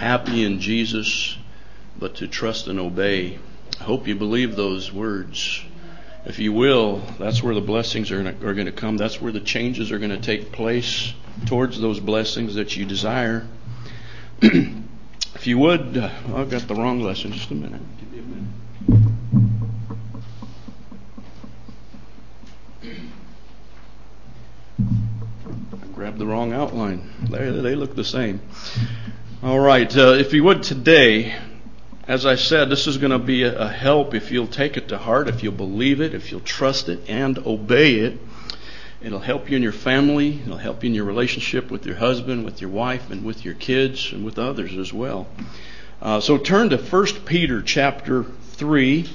happy in Jesus, but to trust and obey. I hope you believe those words. If you will, that's where the blessings are going to come. That's where the changes are going to take place towards those blessings that you desire. If you would, I've got the wrong lesson. Just a minute. Give me a minute. I grabbed the wrong outline. They look the same. All right. If you would today, as I said, this is going to be a help if you'll take it to heart, if you'll believe it, if you'll trust it and obey it. It'll help you in your family. It'll help you in your relationship with your husband, with your wife, and with your kids, and with others as well. So turn to 1 Peter chapter 3.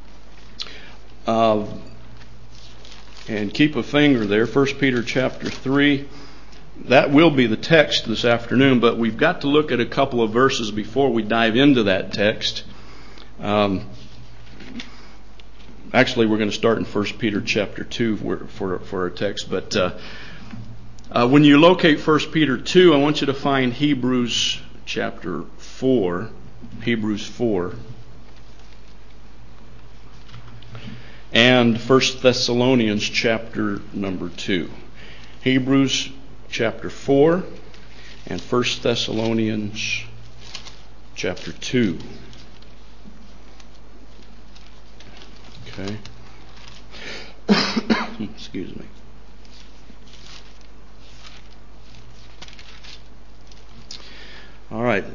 And keep a finger there. 1 Peter chapter 3. That will be the text this afternoon, but we've got to look at a couple of verses before we dive into that text. Actually, we're going to start in 1 Peter chapter 2 for our text. But when you locate 1 Peter 2, I want you to find Hebrews chapter 4. Hebrews 4. And 1 Thessalonians chapter number 2. Hebrews chapter 4 and 1 Thessalonians chapter 2. Okay. Excuse me. All right.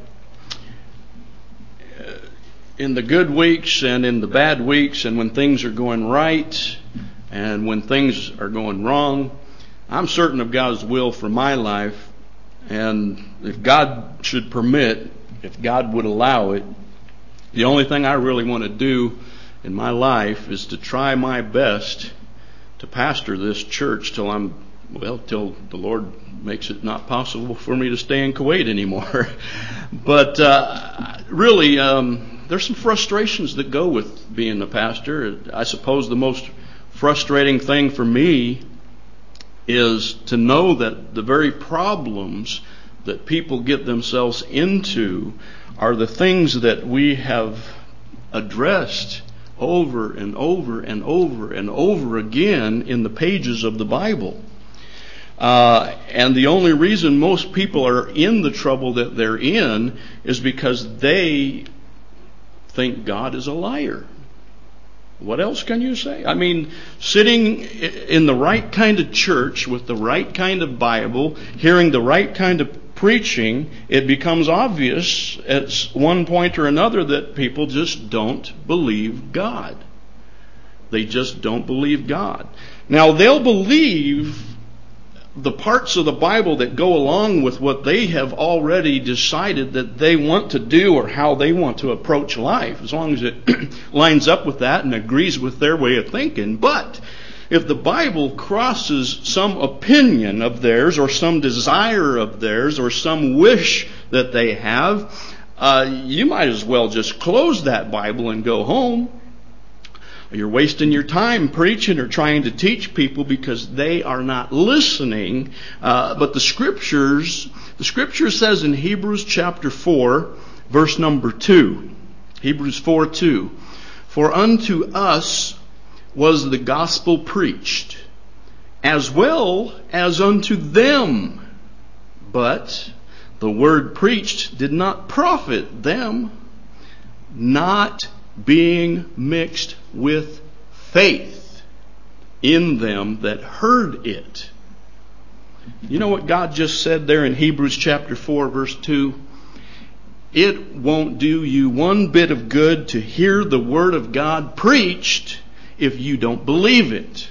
In the good weeks and in the bad weeks, and when things are going right and when things are going wrong, I'm certain of God's will for my life. And if God should permit, if God would allow it, the only thing I really want to do in my life is to try my best to pastor this church till the Lord makes it not possible for me to stay in Kuwait anymore. But really, there's some frustrations that go with being a pastor. I suppose the most frustrating thing for me is to know that the very problems that people get themselves into are the things that we have addressed over and over and over and over again in the pages of the Bible. And the only reason most people are in the trouble that they're in is because they think God is a liar. What else can you say? I mean, sitting in the right kind of church with the right kind of Bible, hearing the right kind of preaching, it becomes obvious at one point or another that people just don't believe God. They just don't believe God. Now, they'll believe the parts of the Bible that go along with what they have already decided that they want to do or how they want to approach life, as long as it lines up with that and agrees with their way of thinking. But if the Bible crosses some opinion of theirs or some desire of theirs or some wish that they have, you might as well just close that Bible and go home. You're wasting your time preaching or trying to teach people because they are not listening. But the Scripture says in Hebrews chapter 4, verse number 2, Hebrews 4:2, "For unto us was the gospel preached, as well as unto them. But the word preached did not profit them, not being mixed with faith in them that heard it." You know what God just said there in Hebrews chapter 4, verse 2? It won't do you one bit of good to hear the Word of God preached if you don't believe it.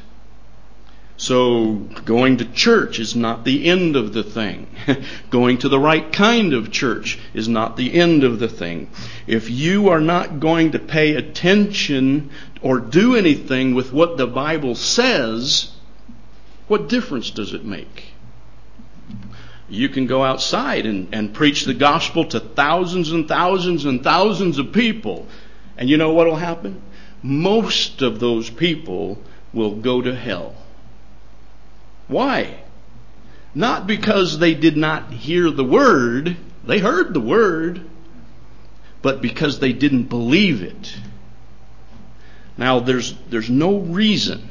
So going to church is not the end of the thing. Going to the right kind of church is not the end of the thing. If you are not going to pay attention or do anything with what the Bible says, what difference does it make? You can go outside and preach the gospel to thousands and thousands and thousands of people. And you know what will happen? Most of those people will go to hell. Why? Not because they did not hear the Word. They heard the Word. but because they didn't believe it. Now, there's no reason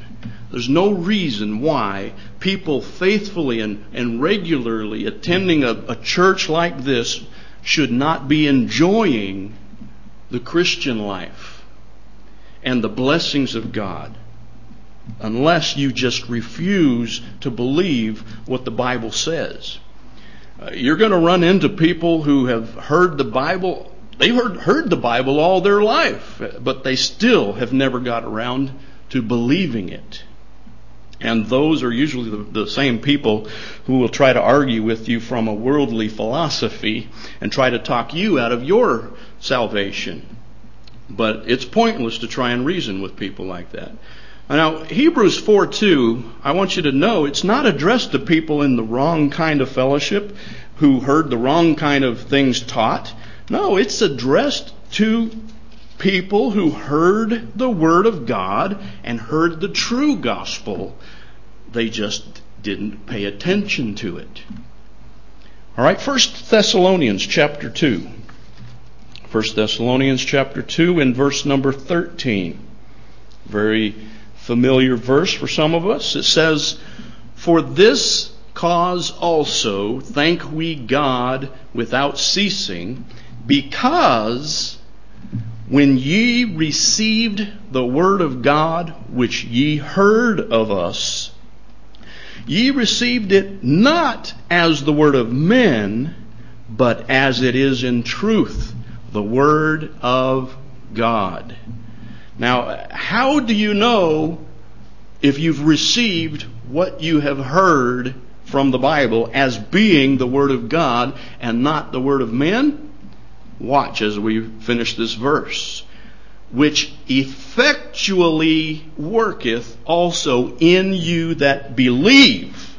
why people faithfully and regularly attending a church like this should not be enjoying the Christian life and the blessings of God, unless you just refuse to believe what the Bible says. You're going to run into people who have heard the Bible. They've heard the Bible all their life, but they still have never got around to believing it. And those are usually the same people who will try to argue with you from a worldly philosophy and try to talk you out of your salvation. But it's pointless to try and reason with people like that. Now, Hebrews 4:2, I want you to know it's not addressed to people in the wrong kind of fellowship who heard the wrong kind of things taught. No, it's addressed to people who heard the Word of God and heard the true gospel. They just didn't pay attention to it. All right, 1 Thessalonians chapter 2. 1 Thessalonians chapter 2 and verse number 13. Very familiar verse for some of us. It says, "For this cause also thank we God without ceasing, because when ye received the word of God which ye heard of us, ye received it not as the word of men, but as it is in truth, the word of God." Now, how do you know if you've received what you have heard from the Bible as being the word of God and not the word of men? Watch as we finish this verse. "Which effectually worketh also in you that believe."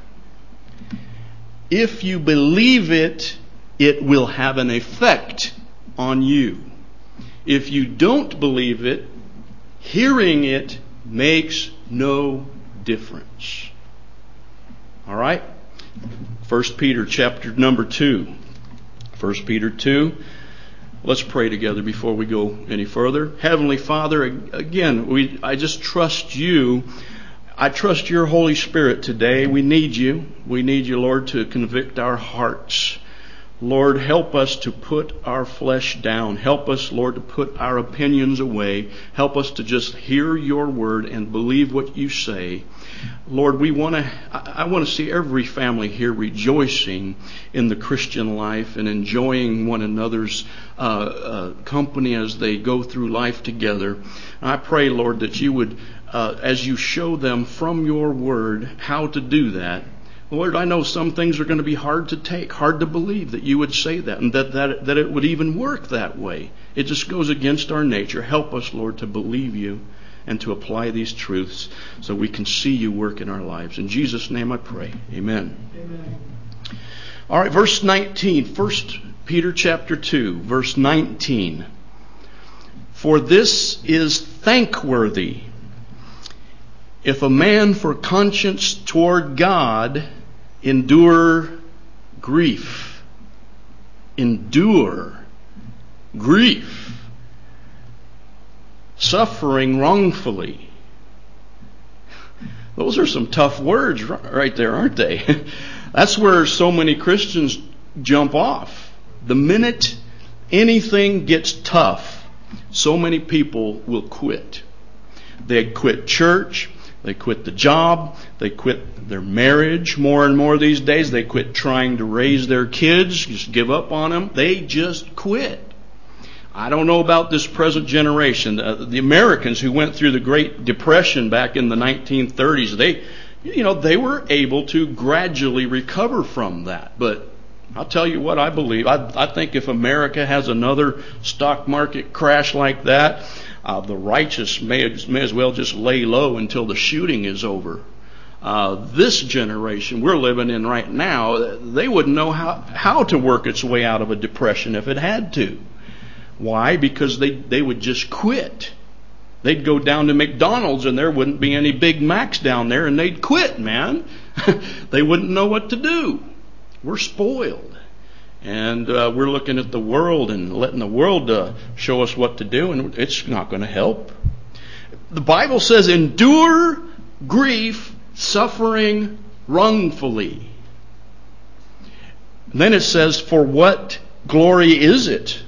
If you believe it, it will have an effect on you. If you don't believe it, hearing it makes no difference. All right? 1 Peter chapter number 2. 1 Peter 2. Let's pray together before we go any further. Heavenly Father, again, I just trust you. I trust your Holy Spirit today. We need you. We need you, Lord, to convict our hearts. Lord, help us to put our flesh down. Help us, Lord, to put our opinions away. Help us to just hear your word and believe what you say. Lord, I want to see every family here rejoicing in the Christian life and enjoying one another's company as they go through life together. I pray, Lord, that you would, as you show them from your word how to do that, Lord, I know some things are going to be hard to take, hard to believe that you would say that and that it would even work that way. It just goes against our nature. Help us, Lord, to believe you and to apply these truths so we can see you work in our lives. In Jesus' name I pray. Amen. Amen. All right, verse 19. 1 Peter chapter 2, verse 19. "For this is thankworthy, if a man for conscience toward God endure grief." Endure grief. Suffering wrongfully. Those are some tough words right there, aren't they? That's where so many Christians jump off. The minute anything gets tough, so many people will quit. They quit church. They quit the job. They quit their marriage more and more these days. They quit trying to raise their kids. Just give up on them. They just quit. I don't know about this present generation. The Americans who went through the Great Depression back in the 1930s, they were able to gradually recover from that. But I'll tell you what I believe. I think if America has another stock market crash like that, the righteous may as well just lay low until the shooting is over. This generation we're living in right now, they wouldn't know how to work its way out of a depression if it had to. Why? Because they would just quit. They'd go down to McDonald's and there wouldn't be any Big Macs down there and they'd quit, man. They wouldn't know what to do. We're spoiled. And we're looking at the world and letting the world show us what to do, and it's not going to help. The Bible says, endure grief, suffering wrongfully. And then it says, for what glory is it,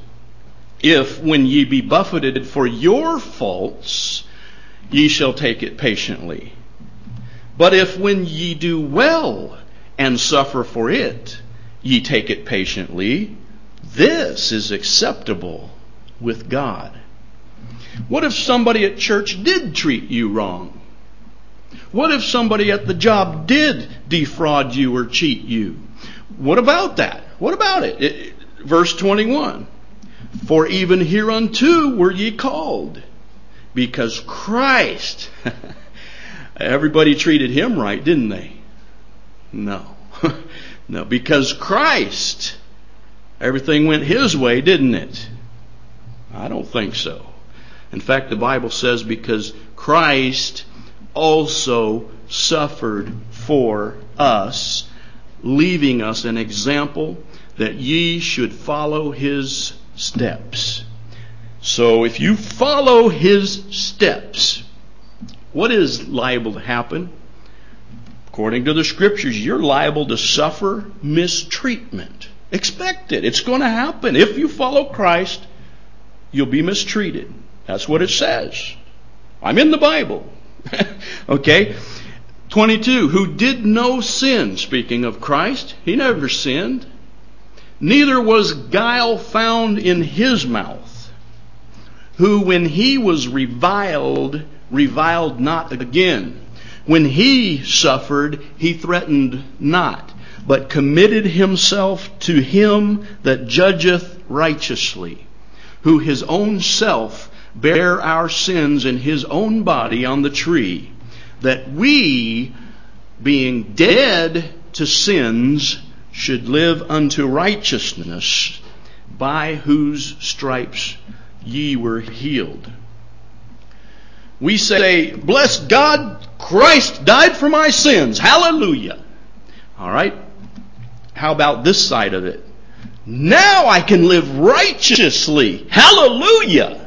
if when ye be buffeted for your faults, ye shall take it patiently? But if when ye do well and suffer for it, ye take it patiently, this is acceptable with God. What if somebody at church did treat you wrong? What if somebody at the job did defraud you or cheat you? What about that? What about it? Verse 21. For even hereunto were ye called, because Christ, everybody treated him right, didn't they? No. No, because Christ, everything went his way, didn't it? I don't think so. In fact, the Bible says, because Christ also suffered for us, leaving us an example that ye should follow his steps. So if you follow his steps, what is liable to happen? According to the Scriptures, you're liable to suffer mistreatment. Expect it. It's going to happen. If you follow Christ, you'll be mistreated. That's what it says. I'm in the Bible. Okay? 22. Who did no sin, speaking of Christ. He never sinned. Neither was guile found in his mouth. Who, when he was reviled not again. When he suffered, he threatened not, but committed himself to him that judgeth righteously, who his own self bare our sins in his own body on the tree, that we, being dead to sins, should live unto righteousness, by whose stripes ye were healed. We say, bless God, Christ died for my sins. Hallelujah. All right. How about this side of it? Now I can live righteously. Hallelujah.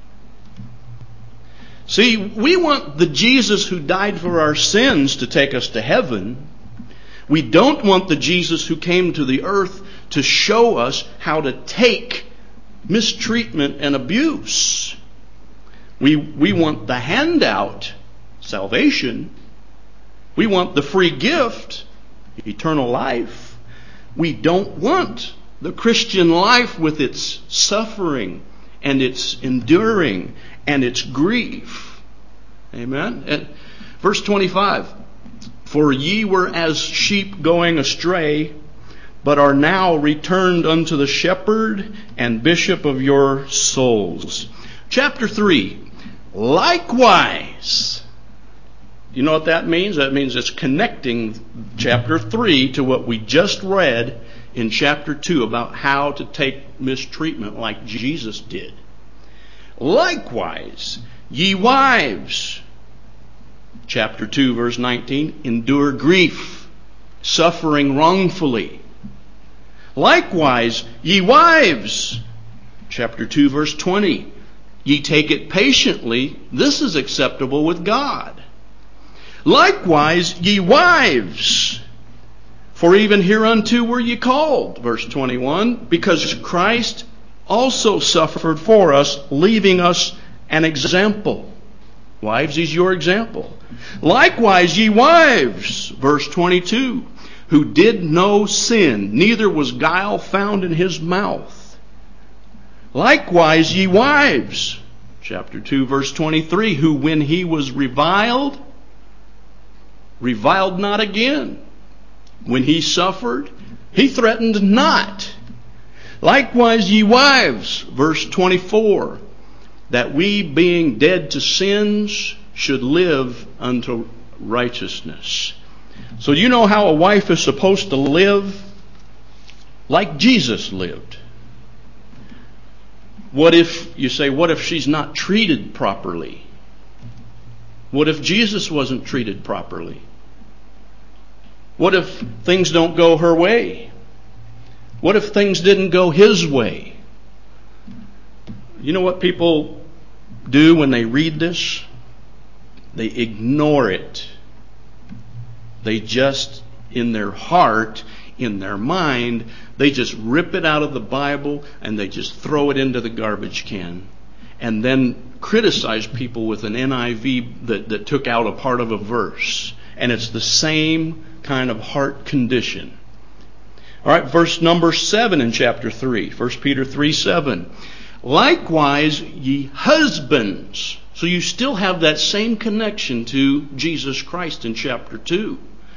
See, we want the Jesus who died for our sins to take us to heaven. We don't want the Jesus who came to the earth to show us how to take mistreatment and abuse. We want the handout, salvation. We want the free gift, eternal life. We don't want the Christian life with its suffering and its enduring and its grief. Amen? And verse 25. For ye were as sheep going astray, but are now returned unto the shepherd and bishop of your souls. Chapter 3. Likewise. You know what that means? That means it's connecting chapter 3 to what we just read in chapter 2 about how to take mistreatment like Jesus did. Likewise, ye wives, chapter 2 verse 19, endure grief, suffering wrongfully. Likewise, ye wives, chapter 2 verse 20, ye take it patiently, this is acceptable with God. Likewise, ye wives, for even hereunto were ye called, verse 21, because Christ also suffered for us, leaving us an example. Wives, he's your example. Likewise, ye wives, verse 22, who did no sin, neither was guile found in his mouth. Likewise, ye wives, chapter 2, verse 23, who when he was reviled not again. When he suffered, he threatened not. Likewise, ye wives, verse 24, that we being dead to sins should live unto righteousness. So you know how a wife is supposed to live? Like Jesus lived. What if, you say, what if she's not treated properly? What if Jesus wasn't treated properly? What if things don't go her way? What if things didn't go his way? You know what people do when they read this? They ignore it. They just, in their heart, in their mind, they just rip it out of the Bible and they just throw it into the garbage can. And then criticize people with an NIV that took out a part of a verse. And it's the same kind of heart condition. All right, verse number 7 in chapter 3. 1 Peter 3:7. Likewise, ye husbands. So you still have that same connection to Jesus Christ in chapter 2.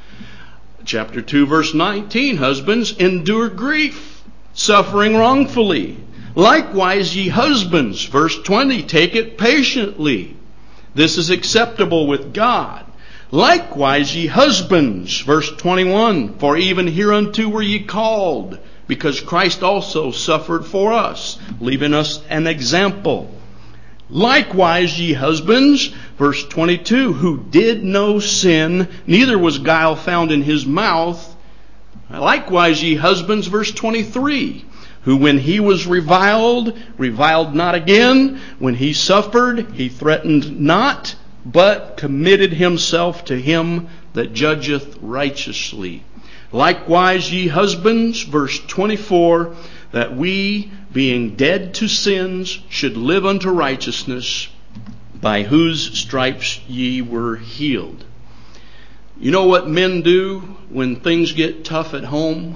Chapter 2, verse 19. Husbands, endure grief, suffering wrongfully. Likewise, ye husbands, verse 20, take it patiently. This is acceptable with God. Likewise, ye husbands, verse 21, for even hereunto were ye called, because Christ also suffered for us, leaving us an example. Likewise, ye husbands, verse 22, who did no sin, neither was guile found in his mouth. Likewise, ye husbands, verse 23, who when he was reviled not again. When he suffered, he threatened not, but committed himself to him that judgeth righteously. Likewise, ye husbands, verse 24, that we, being dead to sins, should live unto righteousness, by whose stripes ye were healed. You know what men do when things get tough at home?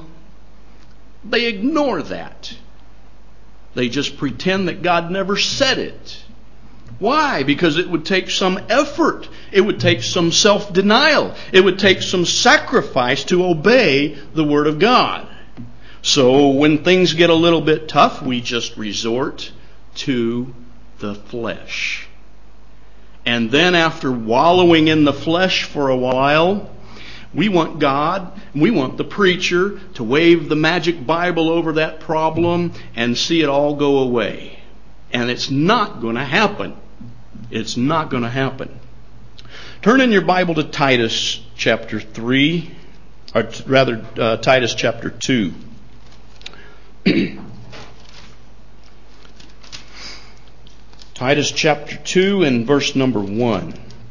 They ignore that. They just pretend that God never said it. Why? Because it would take some effort. It would take some self-denial. It would take some sacrifice to obey the Word of God. So when things get a little bit tough, we just resort to the flesh. And then after wallowing in the flesh for a while, we want God, we want the preacher to wave the magic Bible over that problem and see it all go away. And it's not going to happen. It's not going to happen. Turn in your Bible to Titus chapter 3, or rather Titus chapter 2. Titus chapter 2 and verse number 1.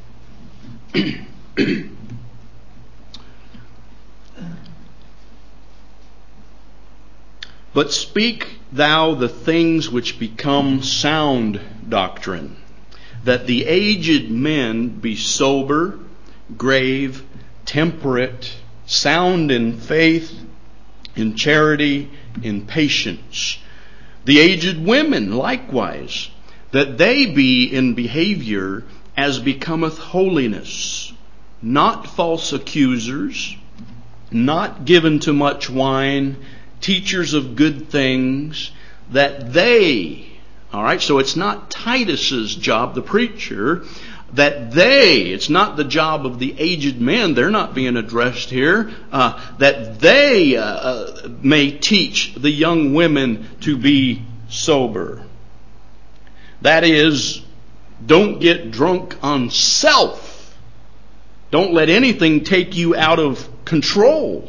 But speak thou the things which become sound doctrine, that the aged men be sober, grave, temperate, sound in faith, in charity, in patience. The aged women likewise, that they be in behavior as becometh holiness, not false accusers, not given to much wine, teachers of good things, that they, all right, so it's not Titus's job, the preacher, that they, it's not the job of the aged men, they're not being addressed here, that they may teach the young women to be sober. That is, don't get drunk on self. Don't let anything take you out of control.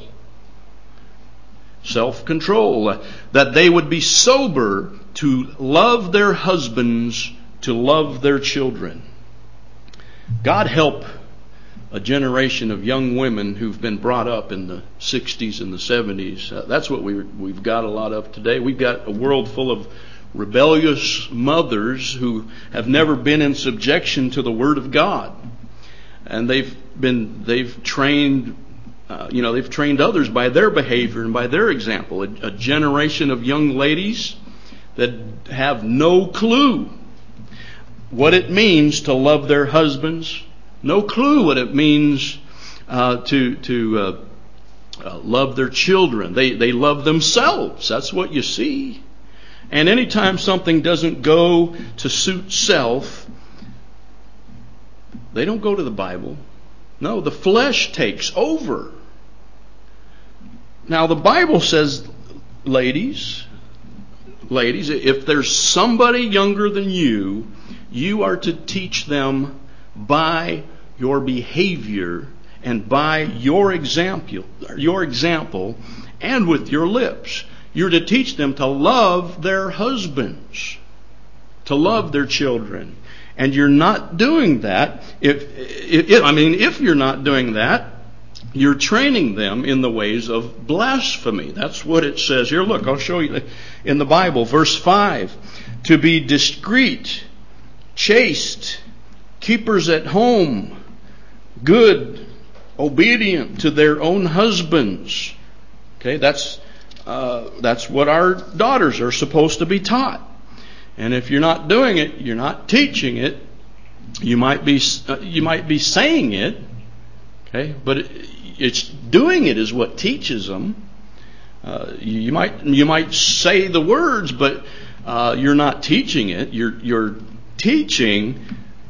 Self-control. That they would be sober, to love their husbands, to love their children. God help a generation of young women who've been brought up in the 60s and the 70s. That's what we've got a lot of today. We've got a world full of rebellious mothers who have never been in subjection to the Word of God. And they've trained they've trained others by their behavior and by their example. A generation of young ladies that have no clue what it means to love their husbands, no clue what it means to love their children. They love themselves. That's what you see. And anytime something doesn't go to suit self, they don't go to the Bible. No, the flesh takes over. Now the Bible says, ladies, if there's somebody younger than you, you are to teach them by your behavior and by your example and with your lips. You're to teach them to love their husbands, to love their children. And you're not doing that. If you're not doing that, you're training them in the ways of blasphemy. That's what it says here. Look, I'll show you in the Bible. Verse 5. To be discreet, chaste, keepers at home, good, obedient to their own husbands. Okay, that's what our daughters are supposed to be taught. And if you're not doing it, you're not teaching it. You might be saying it, okay, but it's doing it is what teaches them. You might say the words, but you're not teaching it. You're teaching.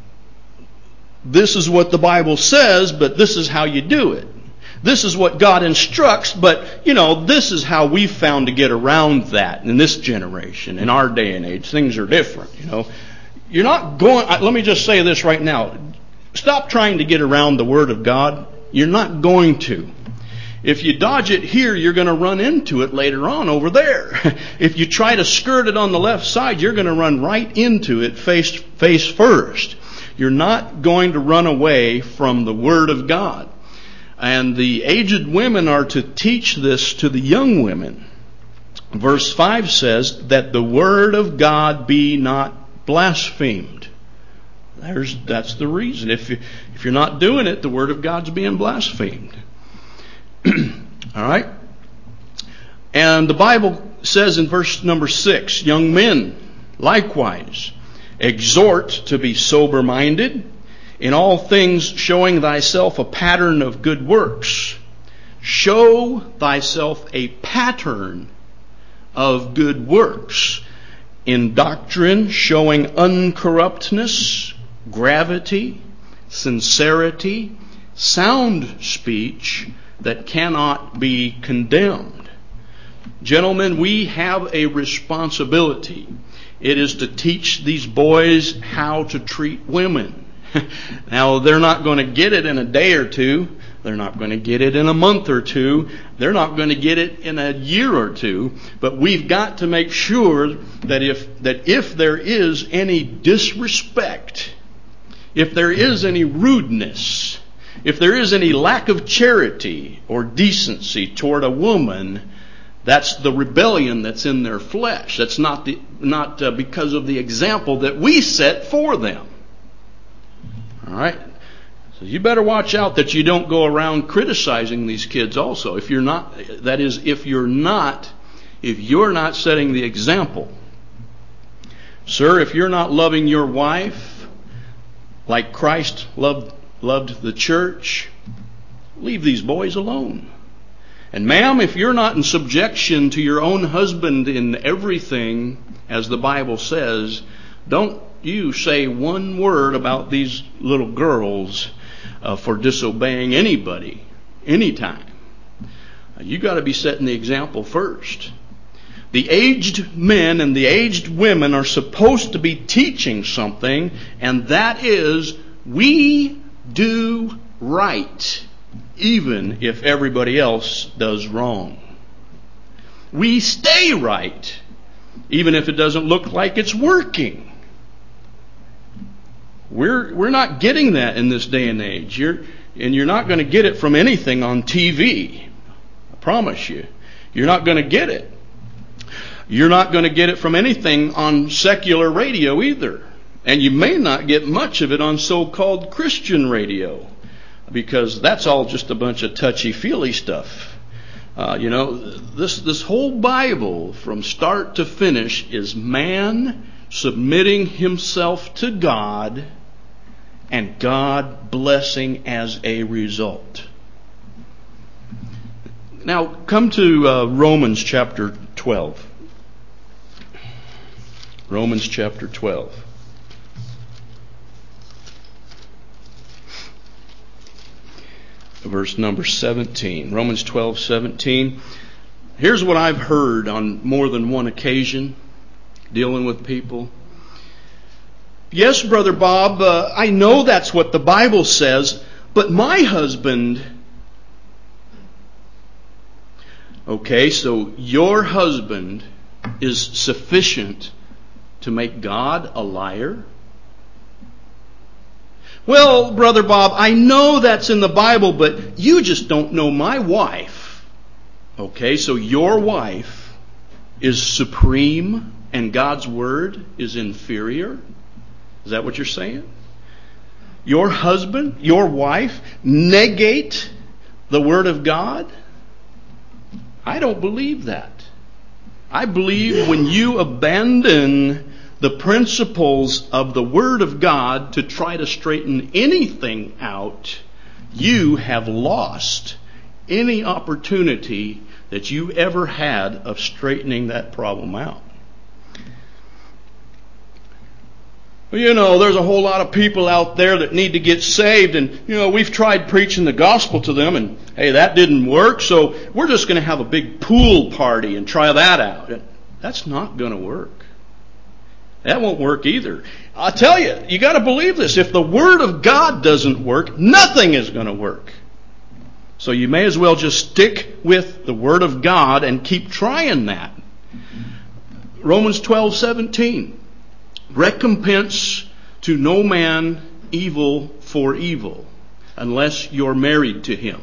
This is what the Bible says, but this is how you do it. This is what God instructs, but, this is how we've found to get around that in this generation, in our day and age. Things are different, You're not going, let me just say this right now. Stop trying to get around the Word of God. You're not going to. If you dodge it here, you're going to run into it later on over there. If you try to skirt it on the left side, you're going to run right into it face first. You're not going to run away from the Word of God. And the aged women are to teach this to the young women. Verse 5 says that the Word of God be not blasphemed. That's the reason. If you're not doing it, the Word of God's being blasphemed. All right? And the Bible says in verse number 6, young men, likewise, exhort to be sober-minded, in all things showing thyself a pattern of good works. Show thyself a pattern of good works. In doctrine, showing uncorruptness, gravity, sincerity, sound speech that cannot be condemned. Gentlemen, we have a responsibility. It is to teach these boys how to treat women. Now, they're not going to get it in a day or two. They're not going to get it in a month or two. They're not going to get it in a year or two. But we've got to make sure that if there is any disrespect, if there is any rudeness, if there is any lack of charity or decency toward a woman, that's the rebellion that's in their flesh. That's not because of the example that we set for them. All right? So you better watch out that you don't go around criticizing these kids also. If you're not setting the example. Sir, if you're not loving your wife like Christ loved the church, leave these boys alone. And ma'am, if you're not in subjection to your own husband in everything, as the Bible says, don't you say one word about these little girls for disobeying anybody, anytime. You got to be setting the example first. The aged men and the aged women are supposed to be teaching something, and that is, we do right, even if everybody else does wrong. We stay right, even if it doesn't look like it's working. We're not getting that in this day and age. You're not going to get it from anything on TV. I promise you. You're not going to get it. You're not going to get it from anything on secular radio either. And you may not get much of it on so-called Christian radio, because that's all just a bunch of touchy-feely stuff. This whole Bible from start to finish is man submitting himself to God and God blessing as a result. Now, come to Romans chapter 12. Romans chapter 12. Verse number 17. Romans 12:17. Here's what I've heard on more than one occasion dealing with people. Yes, Brother Bob, I know that's what the Bible says, but my husband Okay, so your husband is sufficient to make God a liar? Well, Brother Bob, I know that's in the Bible, but you just don't know my wife. Okay, so your wife is supreme and God's word is inferior? Is that what you're saying? Your husband, your wife, negate the word of God? I don't believe that. I believe when you abandon the principles of the Word of God to try to straighten anything out, you have lost any opportunity that you ever had of straightening that problem out. Well, there's a whole lot of people out there that need to get saved, and, we've tried preaching the gospel to them, and, hey, that didn't work, so we're just going to have a big pool party and try that out. And that's not going to work. That won't work either. I'll tell you, you got to believe this. If the Word of God doesn't work, nothing is going to work. So you may as well just stick with the Word of God and keep trying that. Romans 12:17. Recompense to no man evil for evil, unless you're married to him.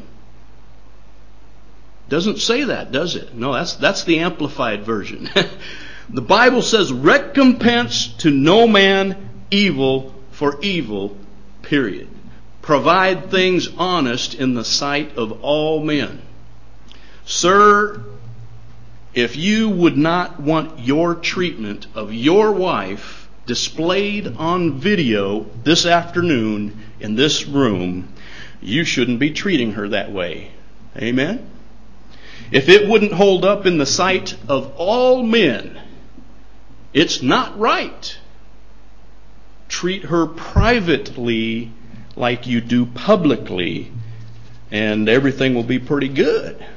Doesn't say that, does it? No, that's the Amplified version. The Bible says recompense to no man evil for evil, period. Provide things honest in the sight of all men. Sir, if you would not want your treatment of your wife displayed on video this afternoon in this room, you shouldn't be treating her that way. Amen? If it wouldn't hold up in the sight of all men, it's not right. Treat her privately like you do publicly, and everything will be pretty good.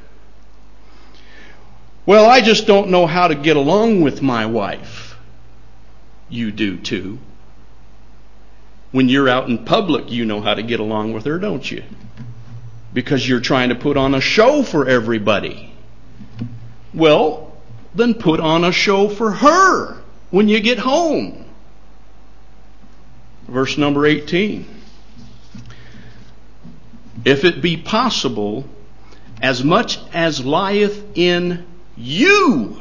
Well, I just don't know how to get along with my wife. You do too. When you're out in public, you know how to get along with her, don't you? Because you're trying to put on a show for everybody. Well, then put on a show for her when you get home. Verse number 18. If it be possible, as much as lieth in you,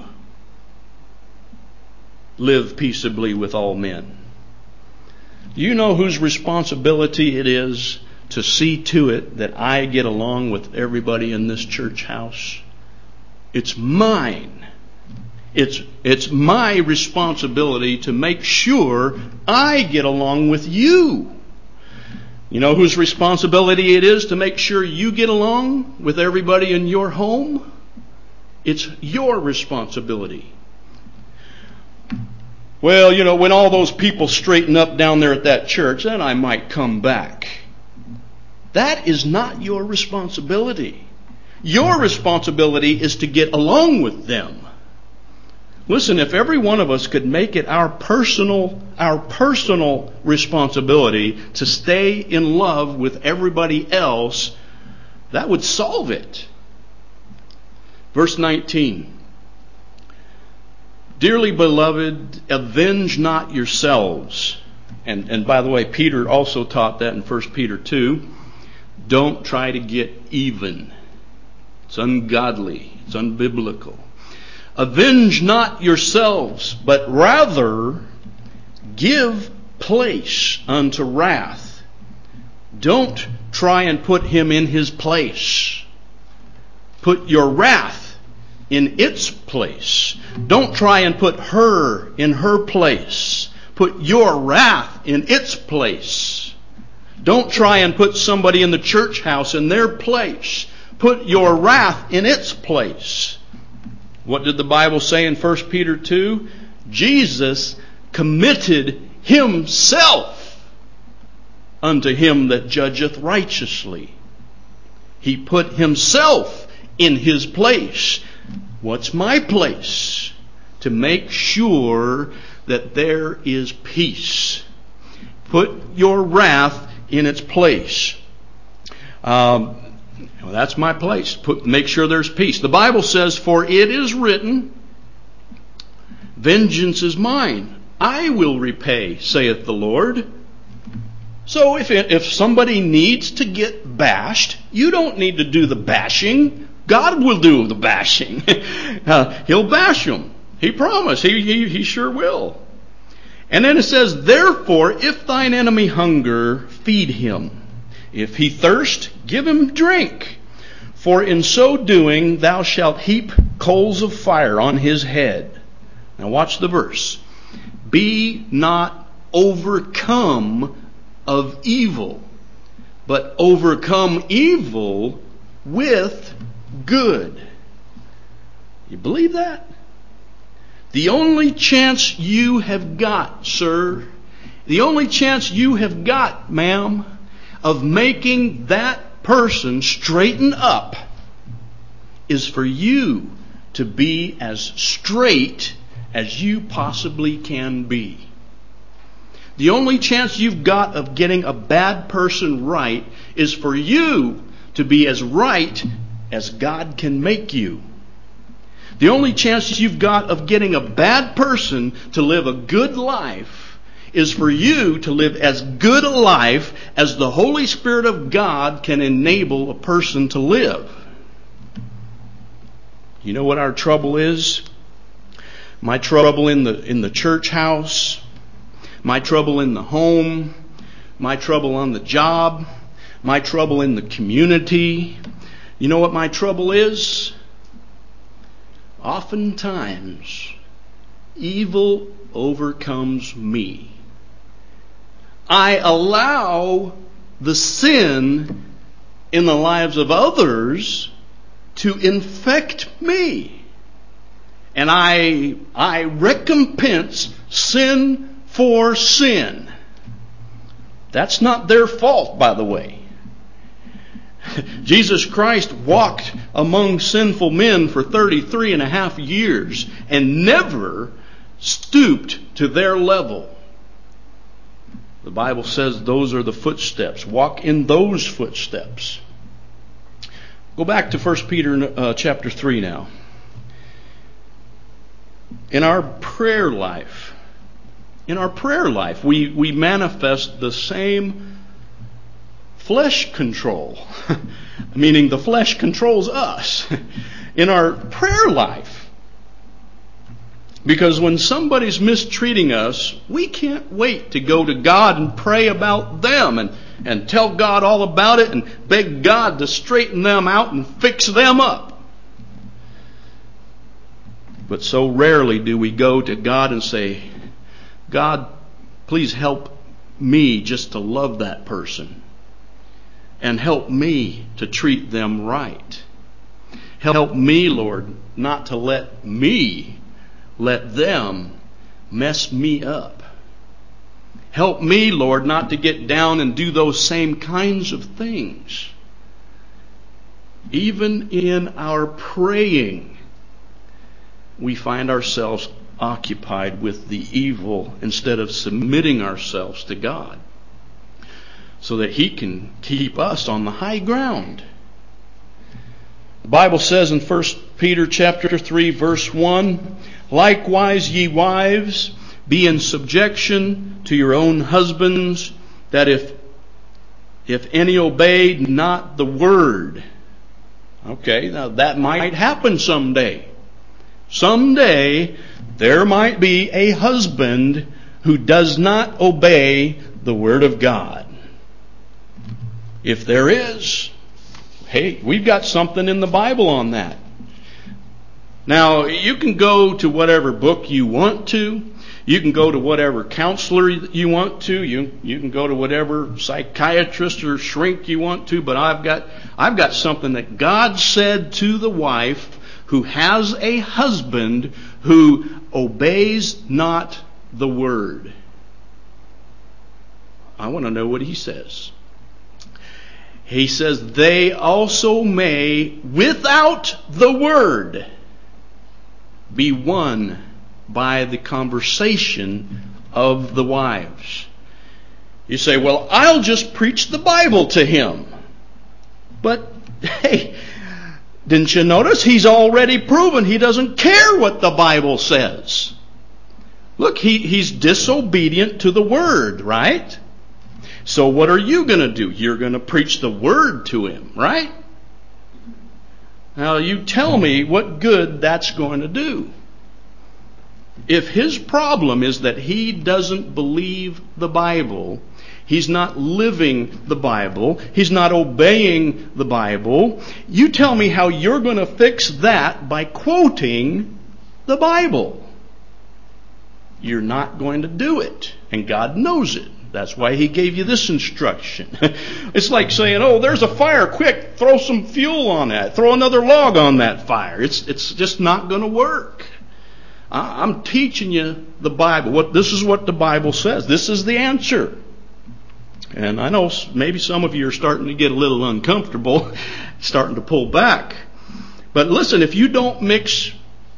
live peaceably with all men. Do you know whose responsibility it is to see to it that I get along with everybody in this church house? It's mine. It's my responsibility to make sure I get along with you. You know whose responsibility it is to make sure you get along with everybody in your home? It's your responsibility. Well, when all those people straighten up down there at that church, then I might come back. That is not your responsibility. Your responsibility is to get along with them. Listen, if every one of us could make it our personal responsibility to stay in love with everybody else, that would solve it. Verse 19. Dearly beloved, avenge not yourselves. And by the way, Peter also taught that in 1 Peter 2. Don't try to get even. It's ungodly. It's unbiblical. Avenge not yourselves, but rather give place unto wrath. Don't try and put him in his place. Put your wrath in its place. Don't try and put her in her place. Put your wrath in its place. Don't try and put somebody in the church house in their place. Put your wrath in its place. What did the Bible say in 1 Peter 2? Jesus committed himself unto him that judgeth righteously. He put himself in his place. What's my place? To make sure that there is peace. Put your wrath in its place. Well, that's my place. Make sure there's peace. The Bible says, "For it is written, vengeance is mine. I will repay, saith the Lord." So if somebody needs to get bashed, you don't need to do the bashing. God will do the bashing. He'll bash them. He promised. He sure will. And then it says, "Therefore, if thine enemy hunger, feed him. If he thirst, give him drink. For in so doing, thou shalt heap coals of fire on his head." Now watch the verse. "Be not overcome of evil, but overcome evil with good." You believe that? The only chance you have got, sir, the only chance you have got, ma'am, of making that person straighten up is for you to be as straight as you possibly can be. The only chance you've got of getting a bad person right is for you to be as right as God can make you. The only chance you've got of getting a bad person to live a good life is for you to live as good a life as the Holy Spirit of God can enable a person to live. You know what our trouble is? My trouble in the church house, my trouble in the home, my trouble on the job, my trouble in the community. You know what my trouble is? Oftentimes, evil overcomes me. I allow the sin in the lives of others to infect me. And I recompense sin for sin. That's not their fault, by the way. Jesus Christ walked among sinful men for 33 and a half years and never stooped to their level. The Bible says those are the footsteps. Walk in those footsteps. Go back to 1 Peter chapter 3 now. In our prayer life, we manifest the same flesh control, meaning the flesh controls us in our prayer life. Because when somebody's mistreating us, we can't wait to go to God and pray about them and tell God all about it and beg God to straighten them out and fix them up. But so rarely do we go to God and say, "God, please help me just to love that person. And help me to treat them right. Help me, Lord, not to let them mess me up. Help me, Lord, not to get down and do those same kinds of things." Even in our praying, we find ourselves occupied with the evil instead of submitting ourselves to God, so that He can keep us on the high ground. The Bible says in 1 Peter chapter 3 verse 1, "Likewise ye wives, be in subjection to your own husbands, that if any obey not the word." Okay, now that might happen someday. Someday there might be a husband who does not obey the word of God. If there is, hey, we've got something in the Bible on that. Now, you can go to whatever book you want to. You can go to whatever counselor you want to. You can go to whatever psychiatrist or shrink you want to. But I've got something that God said to the wife who has a husband who obeys not the word. I want to know what He says. He says, "They also may, without the word, be won by the conversation of the wives." You say, "Well, I'll just preach the Bible to him." But Hey, didn't you notice? He's already proven he doesn't care what the Bible says. Look, he's disobedient to the Word, right? So what are you going to do? You're going to preach the Word to him, right? Now you tell me what good that's going to do. If his problem is that he doesn't believe the Bible, he's not living the Bible, he's not obeying the Bible, you tell me how you're going to fix that by quoting the Bible. You're not going to do it, and God knows it. That's why He gave you this instruction. It's like saying, oh, there's a fire, quick, throw some fuel on that, throw another log on that fire. It's just not going to work. I'm teaching you the Bible. This is what the Bible says. This is the answer. And I know maybe some of you are starting to get a little uncomfortable, starting to pull back. But listen, if you don't mix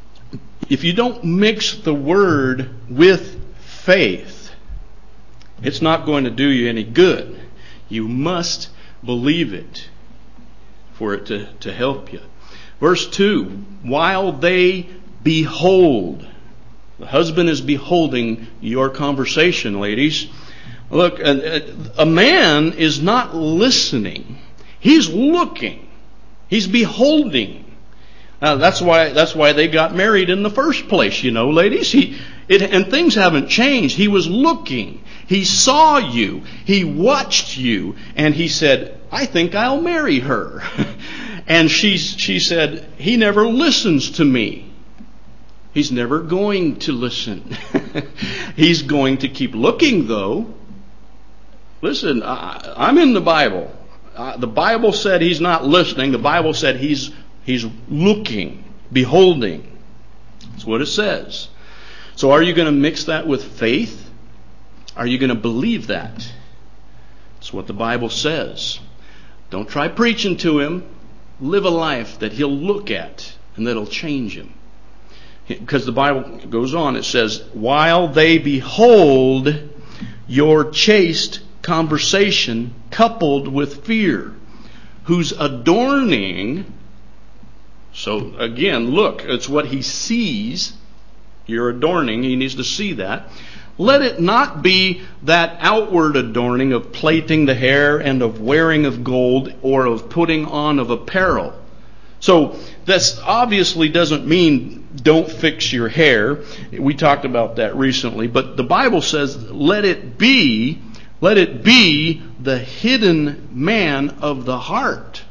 the Word with faith, it's not going to do you any good. You must believe it for it to help you. Verse 2, while they behold. The husband is beholding your conversation, ladies. Look, a man is not listening. He's looking. He's beholding. That's why they got married in the first place, ladies. And things haven't changed. He was looking. He saw you. He watched you. And he said, I think I'll marry her. And she said, he never listens to me. He's never going to listen. He's going to keep looking, though. Listen, I'm in the Bible. The Bible said he's not listening. The Bible said he's looking, beholding. That's what it says. So are you going to mix that with faith? Are you going to believe that? That's what the Bible says. Don't try preaching to him. Live a life that he'll look at and that'll change him. Because the Bible goes on, it says, while they behold your chaste conversation coupled with fear, whose adorning, so again, look, it's what he sees, you're adorning, he needs to see that. Let it not be that outward adorning of plaiting the hair and of wearing of gold or of putting on of apparel. So this obviously doesn't mean don't fix your hair. We talked about that recently. But the Bible says, let it be the hidden man of the heart.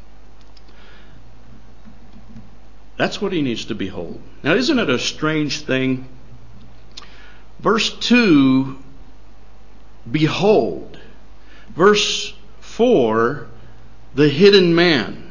That's what he needs to behold. Now, isn't it a strange thing? Verse 2, behold. Verse 4, the hidden man.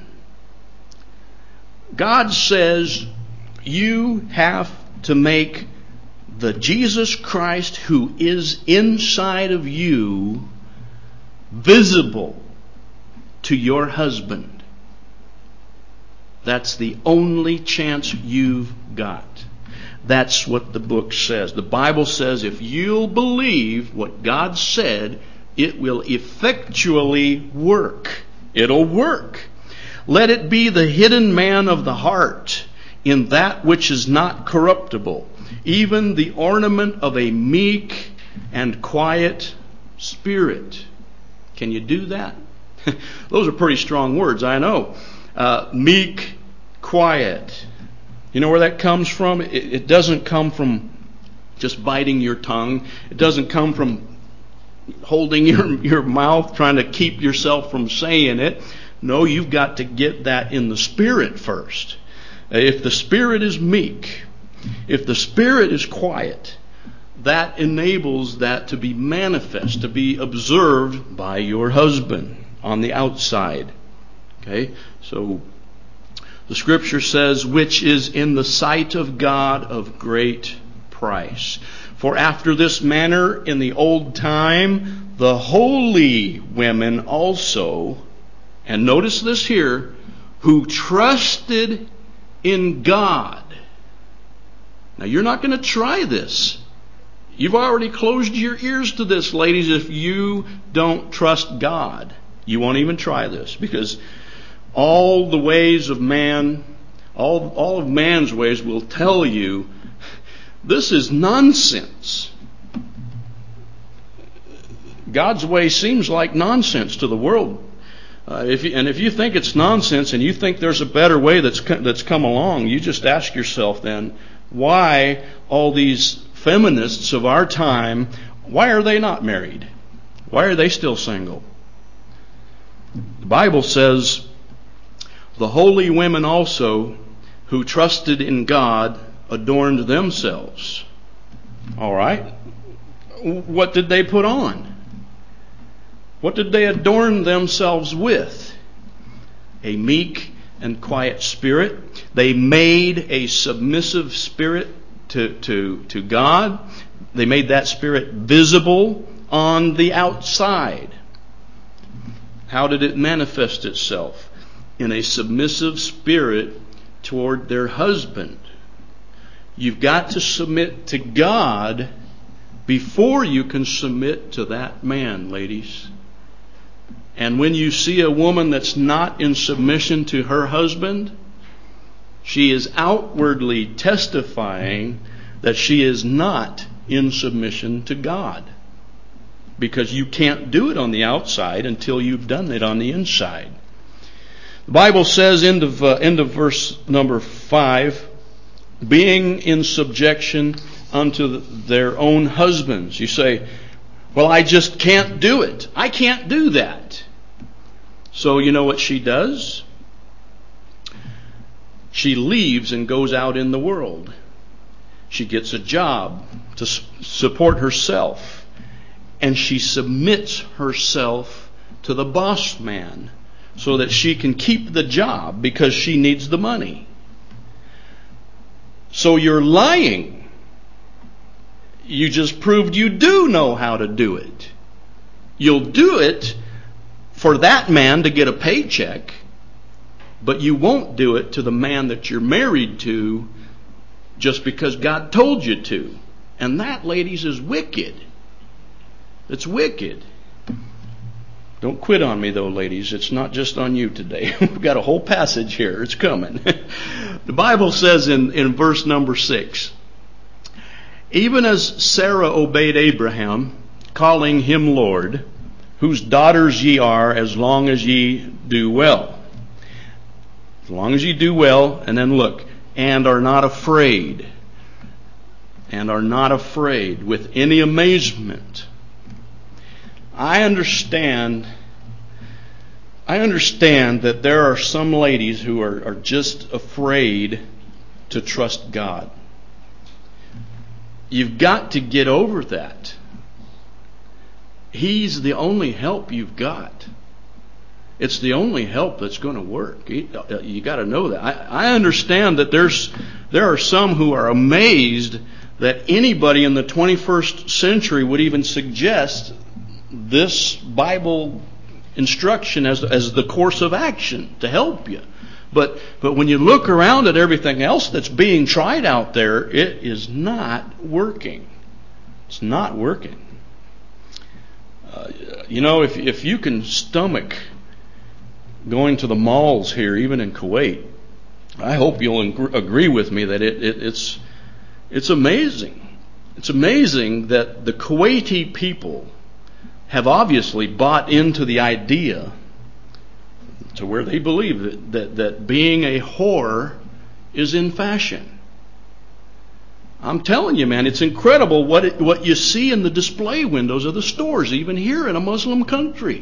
God says you have to make the Jesus Christ who is inside of you visible to your husband. That's the only chance you've got. That's what the book says. The Bible says if you'll believe what God said, it will effectually work. It'll work. Let it be the hidden man of the heart in that which is not corruptible, even the ornament of a meek and quiet spirit. Can you do that? Those are pretty strong words, I know. Meek, quiet. You know where that comes from? It doesn't come from just biting your tongue. It doesn't come from holding your mouth, trying to keep yourself from saying it. No, you've got to get that in the Spirit first. If the Spirit is meek, if the Spirit is quiet, that enables that to be manifest, to be observed by your husband on the outside. Okay? So the Scripture says, which is in the sight of God of great price. For after this manner in the old time, the holy women also, and notice this here, who trusted in God. Now you're not going to try this. You've already closed your ears to this, ladies, if you don't trust God. You won't even try this, because All the ways of man, all of man's ways will tell you this is nonsense. God's way seems like nonsense to the world. If you think it's nonsense and you think there's a better way that's come along, you just ask yourself then, why all these feminists of our time, why are they not married? Why are they still single? The Bible says, the holy women also who trusted in God adorned themselves. All right. What did they put on? What did they adorn themselves with? A meek and quiet spirit. They made a submissive spirit to God. They made that spirit visible on the outside. How did it manifest itself? In a submissive spirit toward their husband. You've got to submit to God before you can submit to that man, ladies. And when you see a woman that's not in submission to her husband, she is outwardly testifying that she is not in submission to God. Because you can't do it on the outside until you've done it on the inside. The Bible says, end of verse number 5, being in subjection unto their own husbands. You say, well, I just can't do it. I can't do that. So you know what she does? She leaves and goes out in the world. She gets a job to support herself. And she submits herself to the boss man so that she can keep the job because she needs the money. So you're lying. You just proved you do know how to do it. You'll do it for that man to get a paycheck, but you won't do it to the man that you're married to just because God told you to. And that, ladies, is wicked. It's wicked. Don't quit on me, though, ladies. It's not just on you today. We've got a whole passage here. It's coming. The Bible says in verse number 6, even as Sarah obeyed Abraham, calling him Lord, whose daughters ye are, as long as ye do well. As long as ye do well, and then look, and are not afraid. And are not afraid with any amazement. I understand that there are some ladies who are just afraid to trust God. You've got to get over that. He's the only help you've got. It's the only help that's going to work. You got to know that. I understand that there are some who are amazed that anybody in the 21st century would even suggest this Bible instruction as the course of action to help you. But when you look around at everything else that's being tried out there, it is not working. It's not working. If you can stomach going to the malls here, even in Kuwait, I hope you'll agree with me that it's amazing. It's amazing that the Kuwaiti people have obviously bought into the idea to where they believe that being a whore is in fashion. I'm telling you, man, it's incredible what you see in the display windows of the stores, even here in a Muslim country.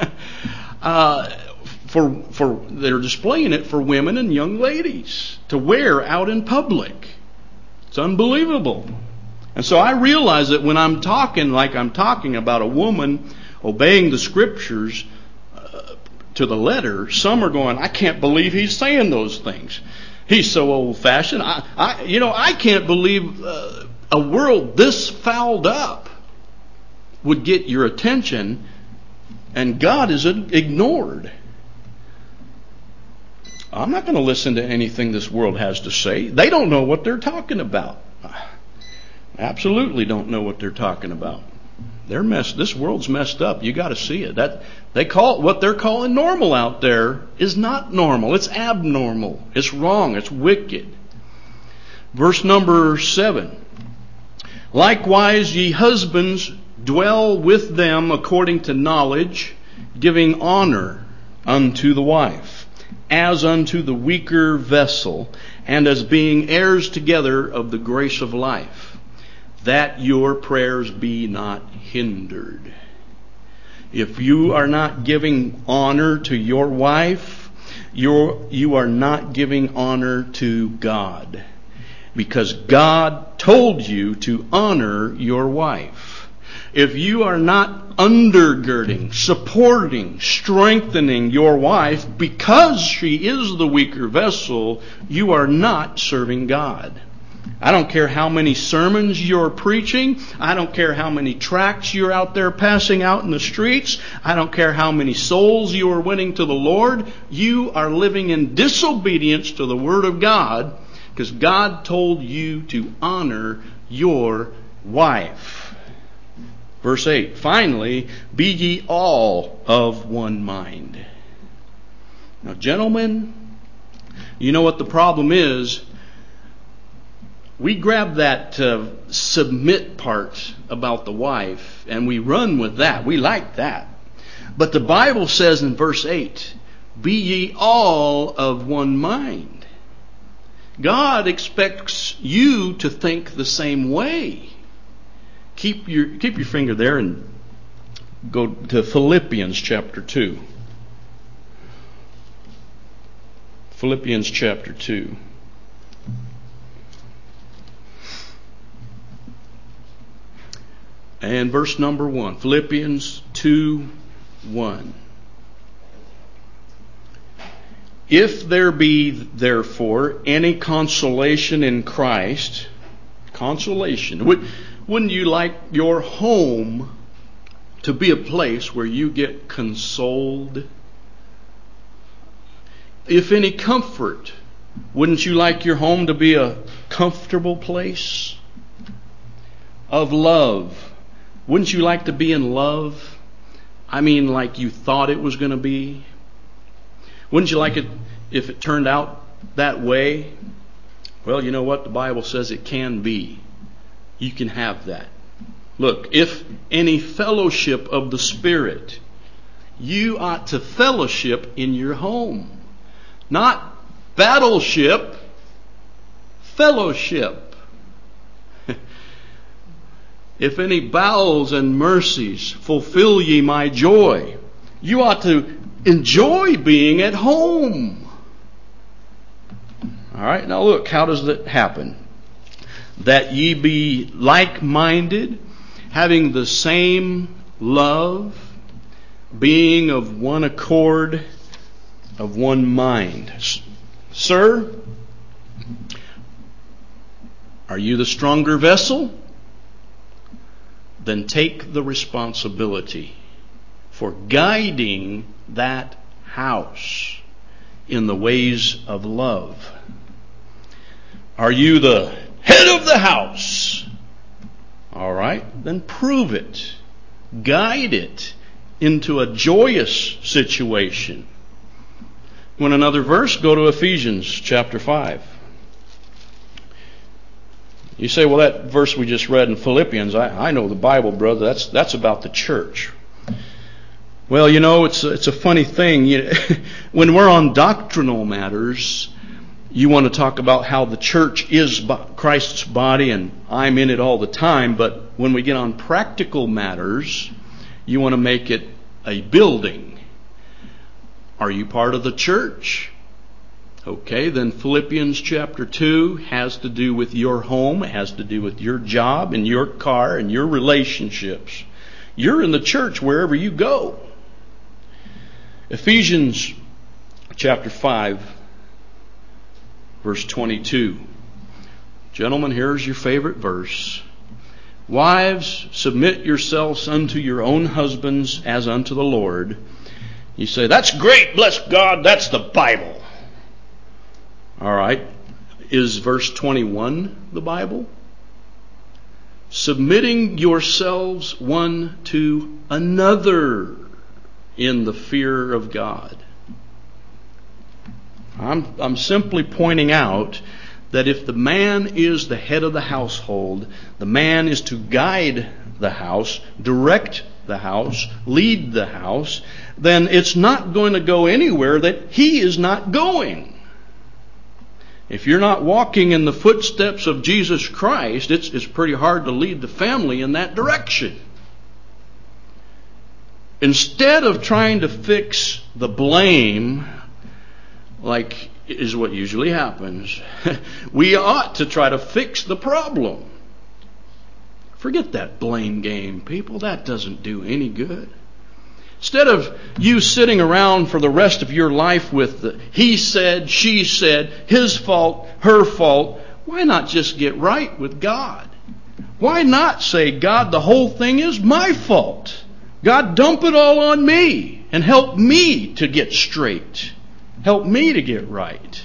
They're displaying it for women and young ladies to wear out in public. It's unbelievable. And so I realize that when I'm talking like I'm talking about a woman obeying the scriptures to the letter, some are going, I can't believe he's saying those things. He's so old-fashioned. I can't believe a world this fouled up would get your attention and God is ignored. I'm not going to listen to anything this world has to say. They don't know what they're talking about. Absolutely don't know what they're talking about. This world's messed up. You got to see it. What they're calling normal out there is not normal. It's abnormal. It's wrong. It's wicked. Verse number 7. Likewise, ye husbands, dwell with them according to knowledge, giving honor unto the wife, as unto the weaker vessel, and as being heirs together of the grace of life, that your prayers be not hindered. If you are not giving honor to your wife, you are not giving honor to God. Because God told you to honor your wife. If you are not undergirding, supporting, strengthening your wife because she is the weaker vessel, you are not serving God. I don't care how many sermons you're preaching. I don't care how many tracts you're out there passing out in the streets. I don't care how many souls you are winning to the Lord. You are living in disobedience to the Word of God, because God told you to honor your wife. Verse 8, finally, be ye all of one mind. Now, gentlemen, you know what the problem is? We grab that submit part about the wife and we run with that. We like that. But the Bible says in verse 8, be ye all of one mind. God expects you to think the same way. Keep your finger there and go to Philippians chapter 2. Philippians chapter 2. And verse number 1. Philippians 2:1. If there be, therefore, any consolation in Christ, consolation, wouldn't you like your home to be a place where you get consoled? If any comfort, wouldn't you like your home to be a comfortable place? Of love, wouldn't you like to be in love? I mean, like you thought it was going to be? Wouldn't you like it if it turned out that way? Well, you know what? The Bible says it can be. You can have that. Look, if any fellowship of the Spirit, you ought to fellowship in your home. Not battleship, fellowship. If any bowels and mercies fulfill ye my joy, you ought to enjoy being at home. All right, now look, how does that happen? That ye be like-minded, having the same love, being of one accord, of one mind. Sir, are you the stronger vessel? Then take the responsibility for guiding that house in the ways of love. Are you the head of the house? All right, then prove it. Guide it into a joyous situation. Want another verse? Go to Ephesians chapter 5. You say, well, that verse we just read in Philippians, I know the Bible, brother. That's about the church. Well, you know, it's a funny thing. When we're on doctrinal matters, you want to talk about how the church is Christ's body and I'm in it all the time. But when we get on practical matters, you want to make it a building. Are you part of the church? Okay, then Philippians chapter 2 has to do with your home. It has to do with your job and your car and your relationships. You're in the church wherever you go. Ephesians chapter 5, verse 22. Gentlemen, here's your favorite verse. Wives, submit yourselves unto your own husbands as unto the Lord. You say, that's great, bless God, that's the Bible. All right. Is verse 21 the Bible? submitting yourselves one to another in the fear of God. I'm simply pointing out that if the man is the head of the household, the man is to guide the house, direct the house, lead the house, then it's not going to go anywhere that he is not going. If you're not walking in the footsteps of Jesus Christ, it's pretty hard to lead the family in that direction. Instead of trying to fix the blame, like is what usually happens, we ought to try to fix the problem. Forget that blame game, people. That doesn't do any good. Instead of you sitting around for the rest of your life with the he said, she said, his fault, her fault, why not just get right with God? Why not say, God, the whole thing is my fault. God, dump it all on me and help me to get straight. Help me to get right.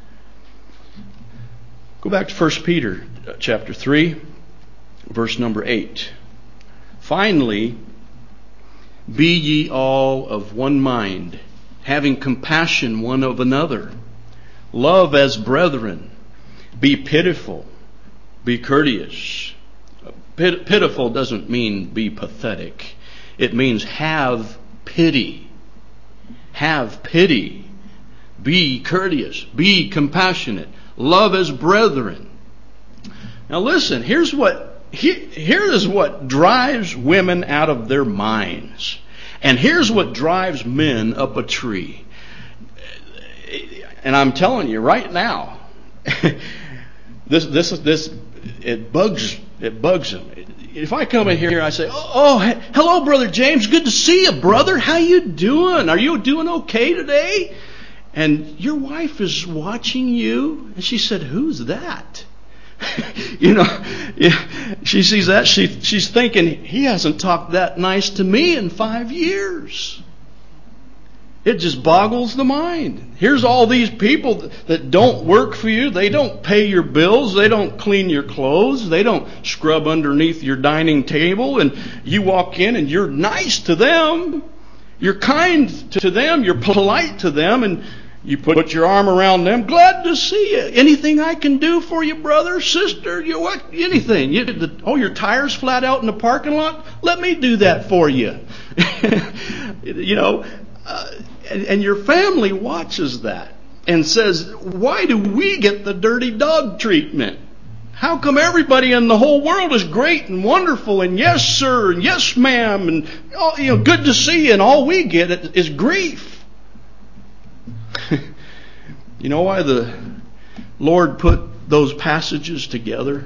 Go back to 1 Peter chapter 3, verse number 8. Finally, be ye all of one mind, having compassion one of another. Love as brethren. Be pitiful. Be courteous. Pitiful doesn't mean be pathetic. It means have pity. Have pity. Be courteous. Be compassionate. Love as brethren. Now listen, here is what drives women out of their minds. And here's what drives men up a tree. And I'm telling you right now, it bugs them. If I come in here and I say, hello, Brother James, good to see you, brother. How you doing? Are you doing okay today? And your wife is watching you, and she said, who's that? She sees that. She's thinking, he hasn't talked that nice to me in 5 years. It just boggles the mind. Here's all these people that don't work for you. They don't pay your bills. They don't clean your clothes. They don't scrub underneath your dining table. And you walk in and you're nice to them. You're kind to them. You're polite to them. And you put your arm around them. Glad to see you. Anything I can do for you, brother, sister? Anything. Your tire's flat out in the parking lot? Let me do that for you. And your family watches that and says, why do we get the dirty dog treatment? How come everybody in the whole world is great and wonderful and yes, sir, and yes, ma'am, and good to see you, and all we get is grief? You know why the Lord put those passages together?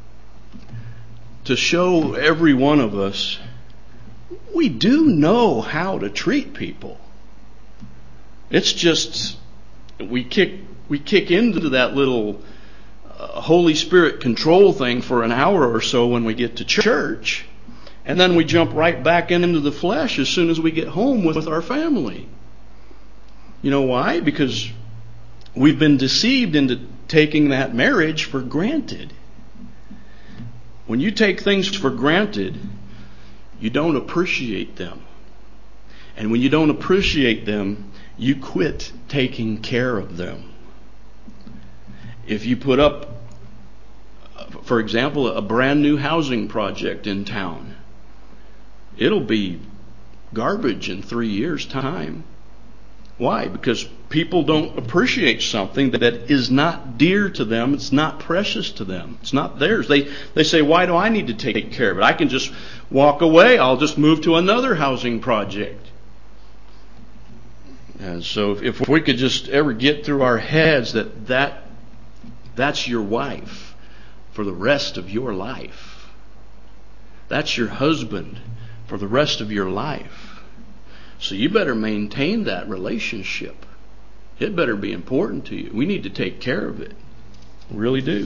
To show every one of us, we do know how to treat people. It's just we kick into that little Holy Spirit control thing for an hour or so when we get to church, and then we jump right back into the flesh as soon as we get home with our family. You know why? Because we've been deceived into taking that marriage for granted. When you take things for granted, you don't appreciate them. And when you don't appreciate them, you quit taking care of them. If you put up, for example, a brand new housing project in town, it'll be garbage in 3 years' time. Why? Because people don't appreciate something that is not dear to them. It's not precious to them. It's not theirs. They say, why do I need to take care of it? I can just walk away. I'll just move to another housing project. And so if we could just ever get through our heads that's your wife for the rest of your life. That's your husband for the rest of your life. So you better maintain that relationship. It better be important to you. We need to take care of it. We really do.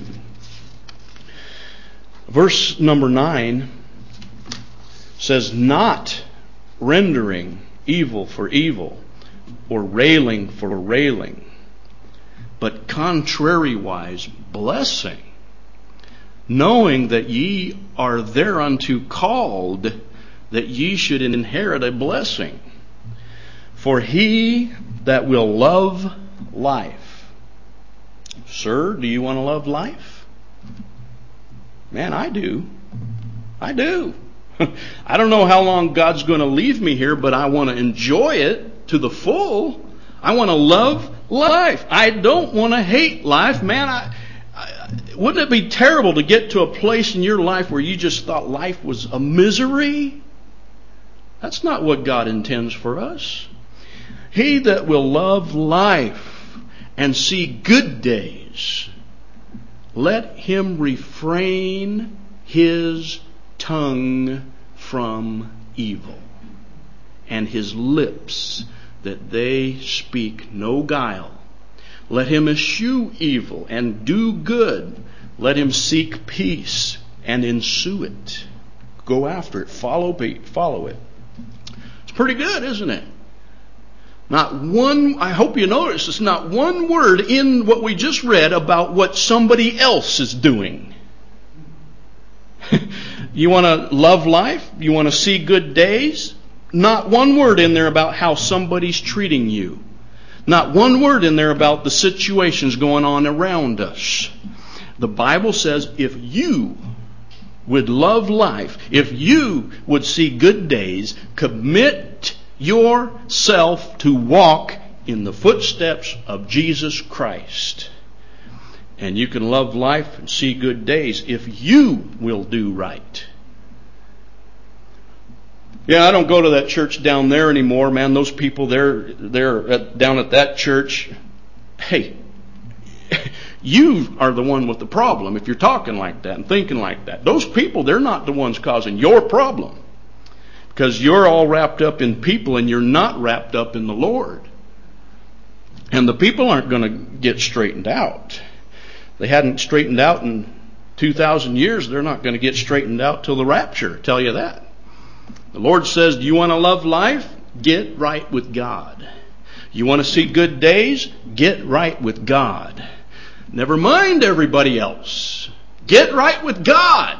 Verse number 9 says, not rendering evil for evil or railing for railing, but contrariwise blessing. knowing that ye are thereunto called, that ye should inherit a blessing. For he that will love life. Sir, do you want to love life? Man, I do. I do. I don't know how long God's going to leave me here, but I want to enjoy it to the full. I want to love life. I don't want to hate life. Man, wouldn't it be terrible to get to a place in your life where you just thought life was a misery? That's not what God intends for us. He that will love life and see good days, let him refrain his tongue from evil, and his lips that they speak no guile. Let him eschew evil and do good. Let him seek peace and ensue it. Go after it. Follow it. It's pretty good, isn't it? Not one, I hope you notice, it's not one word in what we just read about what somebody else is doing. You want to love life? You want to see good days? Not one word in there about how somebody's treating you. Not one word in there about the situations going on around us. The Bible says if you would love life, if you would see good days, commit yourself to walk in the footsteps of Jesus Christ. And you can love life and see good days if you will do right. Yeah, I don't go to that church down there anymore, man. Those people down at that church. Hey, you are the one with the problem if you're talking like that and thinking like that. Those people, they're not the ones causing your problem. Because you're all wrapped up in people and you're not wrapped up in the Lord. And the people aren't going to get straightened out. They hadn't straightened out in 2,000 years. They're not going to get straightened out till the rapture, I tell you that. The Lord says, do you want to love life? Get right with God. You want to see good days? Get right with God. Never mind everybody else. Get right with God.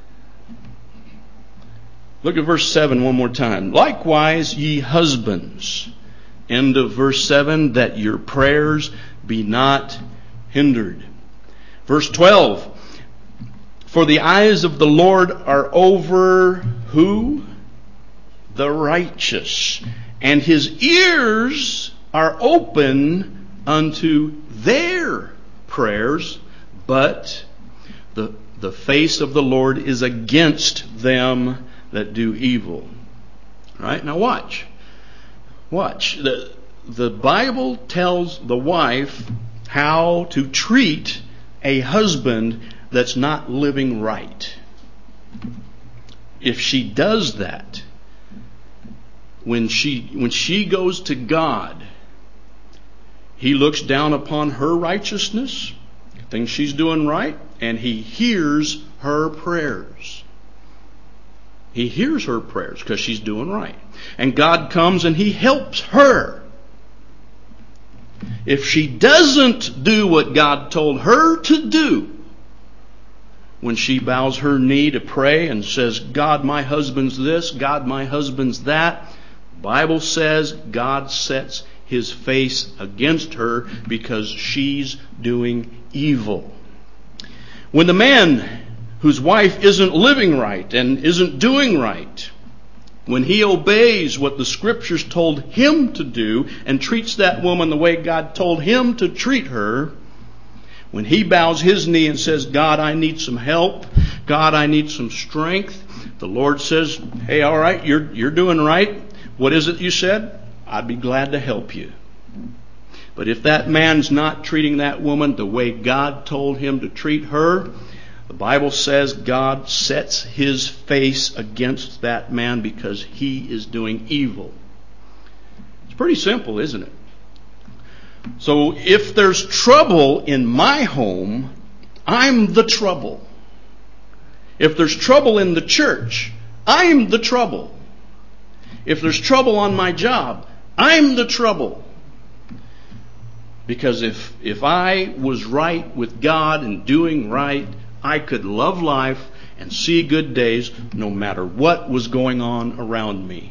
Look at verse 7 one more time. Likewise, ye husbands. End of verse 7, that your prayers be not hindered. Verse 12. For the eyes of the Lord are over who? The righteous. And his ears are open unto their prayers. But the face of the Lord is against them that do evil. Right? Now watch. Watch. The Bible tells the wife how to treat a husband that's not living right. If she does that, when she goes to God, He looks down upon her righteousness, things she's doing right, and He hears her prayers. He hears her prayers because she's doing right. And God comes and He helps her. If she doesn't do what God told her to do, when she bows her knee to pray and says, God, my husband's this, God, my husband's that, the Bible says God sets His face against her because she's doing evil. When the man whose wife isn't living right and isn't doing right, when he obeys what the Scriptures told him to do and treats that woman the way God told him to treat her, when he bows his knee and says, God, I need some help, God, I need some strength, the Lord says, hey, all right, you're doing right. What is it you said? I'd be glad to help you. But if that man's not treating that woman the way God told him to treat her, the Bible says God sets His face against that man because he is doing evil. It's pretty simple, isn't it? So if there's trouble in my home, I'm the trouble. If there's trouble in the church, I'm the trouble. If there's trouble on my job, I'm the trouble. Because if I was right with God and doing right, I could love life and see good days no matter what was going on around me.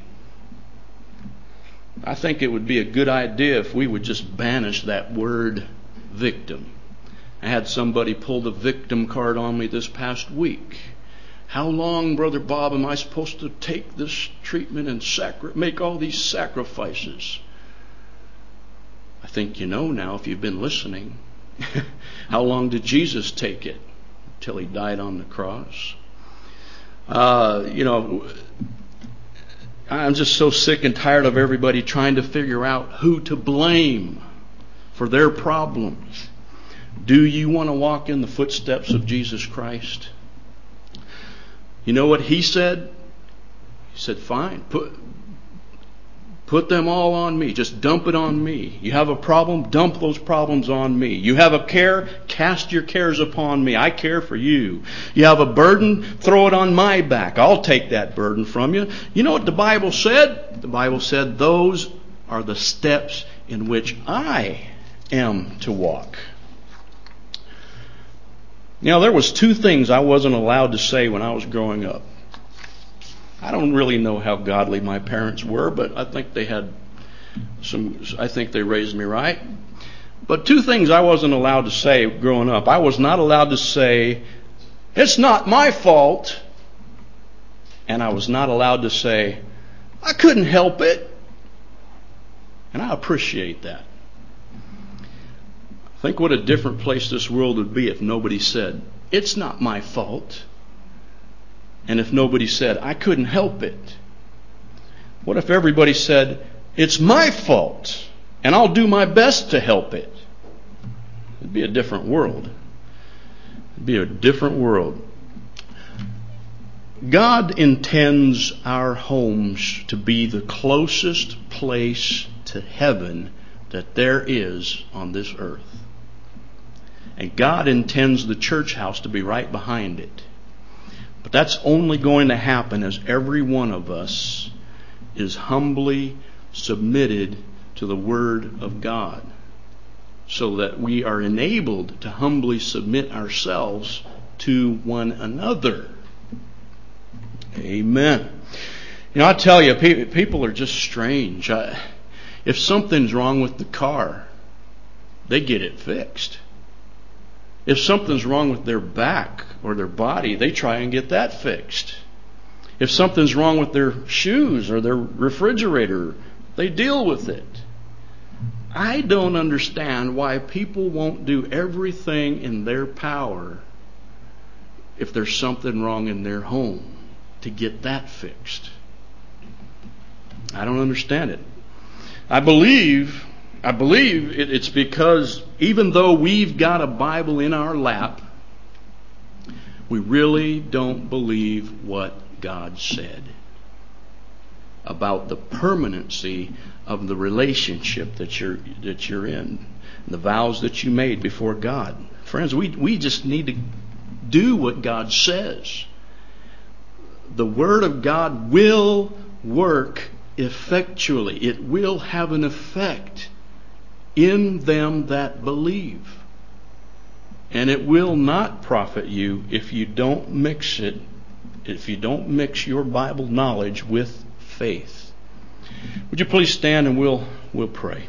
I think it would be a good idea if we would just banish that word victim. I had somebody pull the victim card on me this past week. How long, Brother Bob, am I supposed to take this treatment and make all these sacrifices? I think you know now if you've been listening. How long did Jesus take it? Till he died on the cross. I'm just so sick and tired of everybody trying to figure out who to blame for their problems. Do you want to walk in the footsteps of Jesus Christ? You know what he said? He said, fine, put them all on me. Just dump it on me. You have a problem? Dump those problems on me. You have a care? Cast your cares upon me. I care for you. You have a burden? Throw it on my back. I'll take that burden from you. You know what the Bible said? The Bible said those are the steps in which I am to walk. Now, there was two things I wasn't allowed to say when I was growing up. I don't really know how godly my parents were, but I think they raised me right. But two things I wasn't allowed to say growing up. I was not allowed to say, it's not my fault. And I was not allowed to say, I couldn't help it. And I appreciate that. Think what a different place this world would be if nobody said, it's not my fault. And if nobody said, I couldn't help it. What if everybody said, it's my fault, and I'll do my best to help it? It'd be a different world. It'd be a different world. God intends our homes to be the closest place to heaven that there is on this earth. And God intends the church house to be right behind it. But that's only going to happen as every one of us is humbly submitted to the Word of God, so that we are enabled to humbly submit ourselves to one another. Amen. I tell you, people are just strange. If something's wrong with the car, they get it fixed. If something's wrong with their back or their body, they try and get that fixed. If something's wrong with their shoes or their refrigerator, they deal with it. I don't understand why people won't do everything in their power if there's something wrong in their home to get that fixed. I don't understand it. I believe it's because even though we've got a Bible in our lap, we really don't believe what God said about the permanency of the relationship that you're in, the vows that you made before God. Friends, we just need to do what God says. The Word of God will work effectually. It will have an effect in them that believe. And it will not profit you if you don't mix your Bible knowledge with faith. Would you please stand and we'll pray.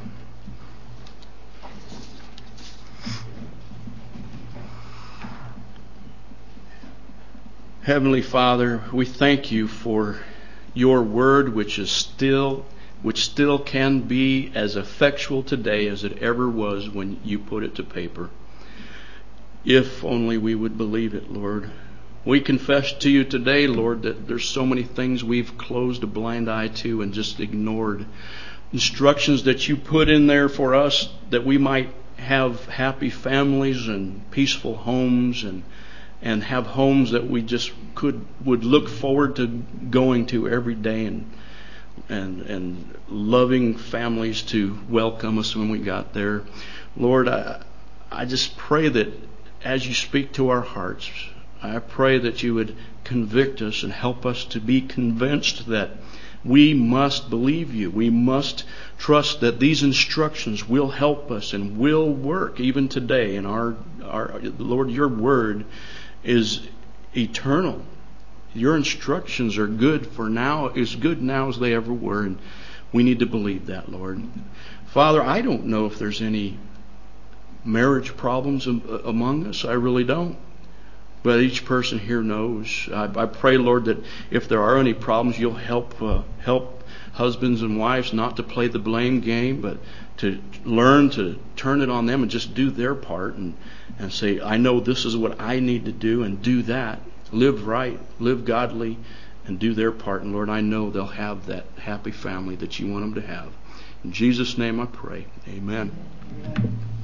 Heavenly Father, we thank you for your word, which still can be as effectual today as it ever was when you put it to paper. If only we would believe it, Lord. We confess to you today, Lord, that there's so many things we've closed a blind eye to and just ignored. Instructions that you put in there for us that we might have happy families and peaceful homes and have homes that we just would look forward to going to every day and loving families to welcome us when we got there. Lord, I just pray that as you speak to our hearts, I pray that you would convict us and help us to be convinced that we must believe you. We must trust that these instructions will help us and will work even today. And our Lord, your word is eternal. Your instructions are good for now, as good now as they ever were, and we need to believe that, Lord. Father, I don't know if there's any marriage problems among us. I really don't. But each person here knows. I pray, Lord, that if there are any problems, you'll help husbands and wives not to play the blame game, but to learn to turn it on them and just do their part and say, I know this is what I need to do, and do that. Live right, live godly, and do their part. And Lord, I know they'll have that happy family that you want them to have. In Jesus' name I pray. Amen.